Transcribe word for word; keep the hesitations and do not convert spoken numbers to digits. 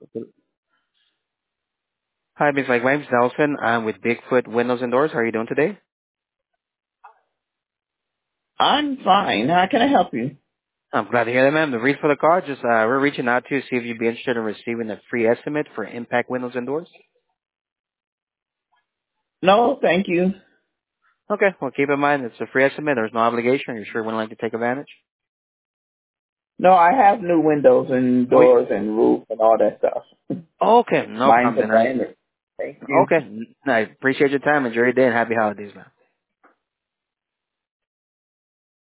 Hi, Miss Mike. My name's Nelson. I'm with Bigfoot Windows and Doors. How are you doing today? I'm fine. How can I help you? I'm glad to hear that, ma'am. The reason for the call, just uh, we're reaching out to you to see if you'd be interested in receiving a free estimate for Impact Windows and Doors. No, thank you. Okay, well, keep in mind it's a free estimate. There's no obligation. Are you sure you wouldn't like to take advantage? No, I have new windows and Oh, you- doors and roof and all that stuff. okay, no Mine's problem a then. I, brand new. Thank you. okay, I appreciate your time. Enjoy your day and happy holidays, ma'am.